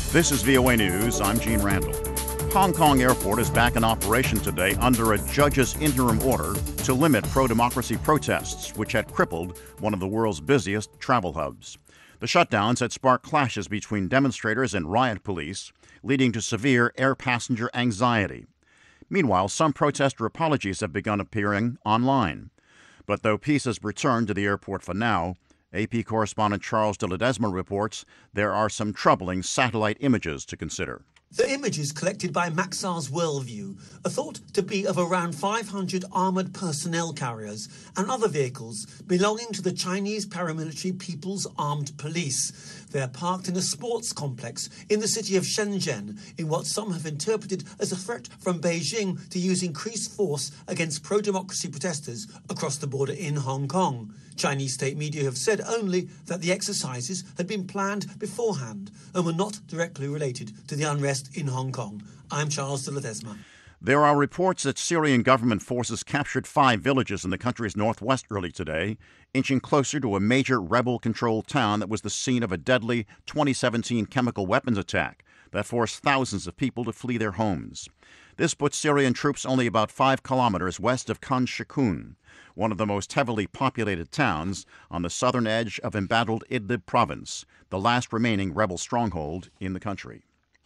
This is VOA News. I'm Gene Randall. Hong Kong Airport is back in operation today under a judge's interim order to limit pro-democracy protests, which had crippled one of the world's busiest travel hubs. The shutdowns had sparked clashes between demonstrators and riot police, leading to severe air passenger anxiety. Meanwhile, some protester apologies have begun appearing online. But though peace has returned to the airport for now, AP correspondent Charles de Ledesma reports there are some troubling satellite images to consider. The images collected by Maxar's Worldview are thought to be of around 500 armoured personnel carriers and other vehicles belonging to the Chinese paramilitary People's Armed Police. They are parked in a sports complex in the city of Shenzhen in what some have interpreted as a threat from Beijing to use increased force against pro-democracy protesters across the border in Hong Kong. Chinese state media have said only that the exercises had been planned beforehand and were not directly related to the unrest in Hong Kong. I'm Charles de Ledesma. There are reports that Syrian government forces captured 5 villages in the country's northwest early today, inching closer to a major rebel-controlled town that was the scene of a deadly 2017 chemical weapons attack that forced thousands of people to flee their homes. This puts Syrian troops only about 5 kilometers west of Khan Shaykhun, one of the most heavily populated towns on the southern edge of embattled Idlib province, the last remaining rebel stronghold in the country.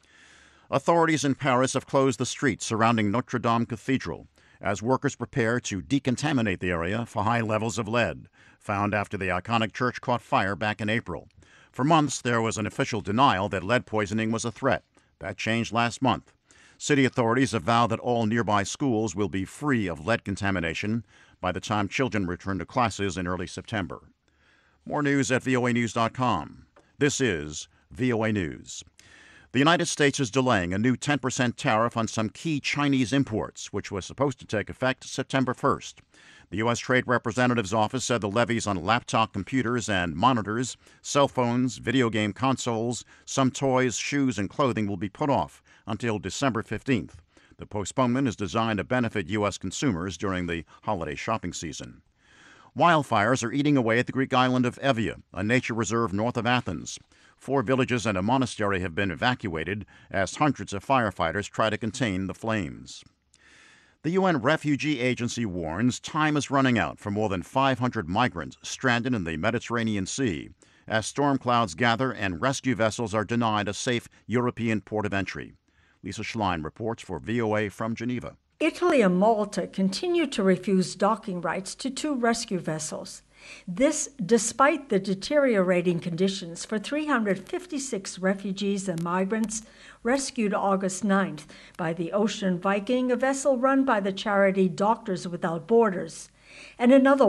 Authorities in Paris have closed the streets surrounding Notre Dame Cathedral as workers prepare to decontaminate the area for high levels of lead, found after the iconic church caught fire back in April. For months, there was an official denial that lead poisoning was a threat. That changed last month. City authorities have vowed that all nearby schools will be free of lead contamination by the time children return to classes in early September. More news at voanews.com. This is VOA News. The United States is delaying a new 10% tariff on some key Chinese imports, which was supposed to take effect September 1st. The U.S. Trade Representative's office said the levies on laptop computers and monitors, cell phones, video game consoles, some toys, shoes, and clothing will be put off until December 15th. The postponement is designed to benefit U.S. consumers during the holiday shopping season. Wildfires are eating away at the Greek island of Evia, a nature reserve north of Athens. 4 villages and a monastery have been evacuated as hundreds of firefighters try to contain the flames. The UN Refugee Agency warns time is running out for more than 500 migrants stranded in the Mediterranean Sea as storm clouds gather and rescue vessels are denied a safe European port of entry. Lisa Schlein reports for VOA from Geneva. Italy and Malta continue to refuse docking rights to 2 rescue vessels. This despite the deteriorating conditions for 356 refugees and migrants rescued August 9th by the Ocean Viking, a vessel run by the charity Doctors Without Borders, and another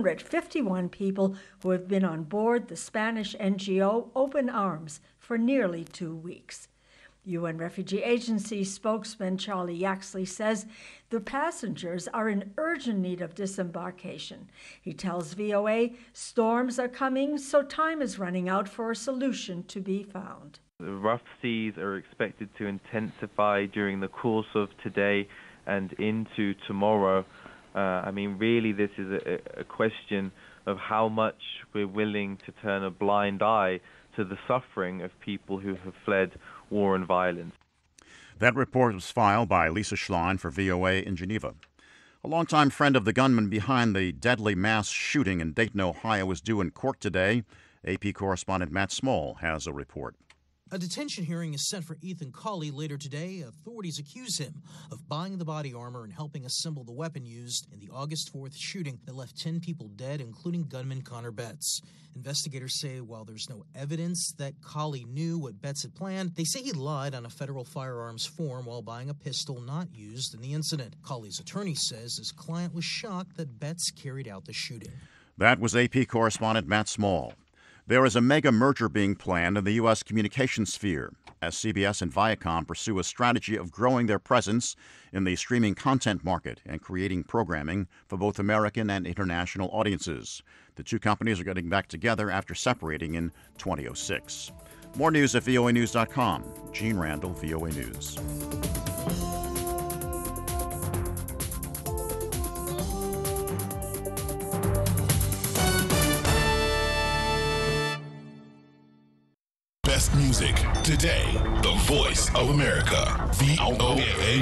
151 people who have been on board the Spanish NGO Open Arms for nearly 2 weeks. UN Refugee Agency spokesman Charlie Yaxley says the passengers are in urgent need of disembarkation. He tells VOA storms are coming, so time is running out for a solution to be found. The rough seas are expected to intensify during the course of today and into tomorrow. Really, this is a question of how much we're willing to turn a blind eye to the suffering of people who have fled war and violence. That report was filed by Lisa Schlein for VOA in Geneva. A longtime friend of the gunman behind the deadly mass shooting in Dayton, Ohio, is due in court today. AP correspondent Matt Small has a report. A detention hearing is set for Ethan Cawley later today. Authorities accuse him of buying the body armor and helping assemble the weapon used in the August 4th shooting that left 10 people dead, including gunman Connor Betts. Investigators say while there's no evidence that Cawley knew what Betts had planned, they say he lied on a federal firearms form while buying a pistol not used in the incident. Cawley's attorney says his client was shocked that Betts carried out the shooting. That was AP correspondent Matt Small. There is a mega merger being planned in the U.S. communications sphere as CBS and Viacom pursue a strategy of growing their presence in the streaming content market and creating programming for both American and international audiences. The 2 companies are getting back together after separating in 2006. More news at voanews.com. Gene Randall, VOA News. music today. The voice of America. VOA